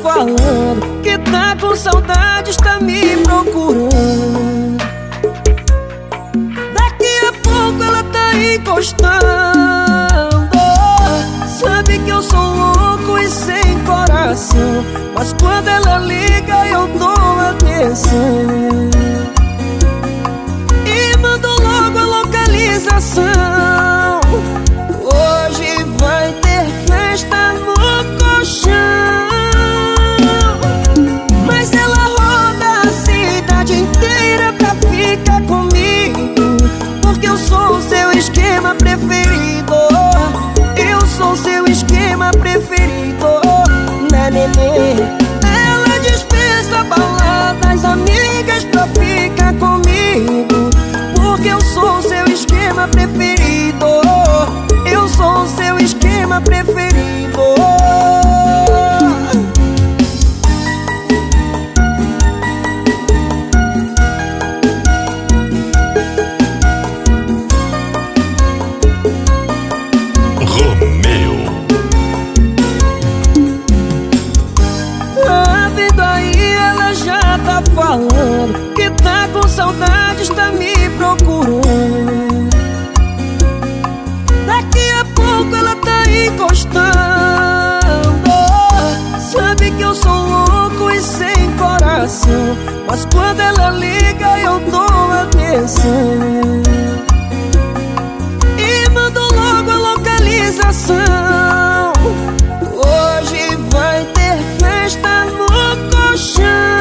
falando que tá com saudade, está me procurando. Daqui a pouco ela tá encostando. Sabe que eu sou louco e sem coração, mas quando ela liga eu dou atenção e mando logo a localização. Hoje vai ter festa no colchão, mas ela roda a cidade inteira pra ficar comigo, porque eu sou o seu esquema preferido. Eu sou o seu esquema preferido, né, nenê? Ela dispensa baladas, amigas pra ficar comigo, porque eu sou o seu esquema preferido. Eu sou o seu esquema preferido. Falando que tá com saudade, está me procurando. Daqui a pouco ela tá encostando. Sabe que eu sou louco e sem coração, mas quando ela liga eu dou atenção e mando logo a localização. Hoje vai ter festa no colchão,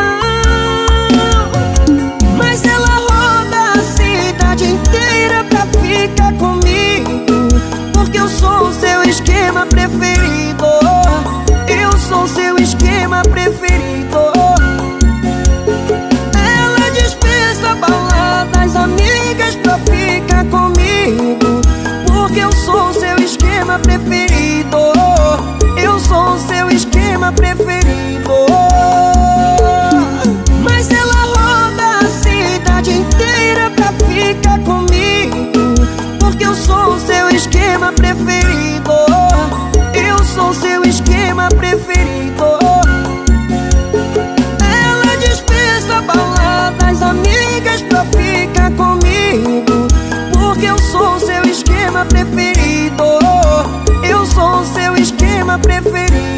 fica comigo, porque eu sou o seu esquema preferido. Eu sou o seu esquema preferido. Ela dispensa baladas, amigas pra ficar comigo, porque eu sou o seu esquema preferido. Eu sou o seu esquema preferido. Mas ela roda a cidade inteira pra ficar comigo, porque eu sou o seu esquema preferido. Eu sou o seu esquema preferido. Ela dispensa baladas, amigas pra ficar comigo, porque eu sou o seu esquema preferido. Eu sou o seu esquema preferido.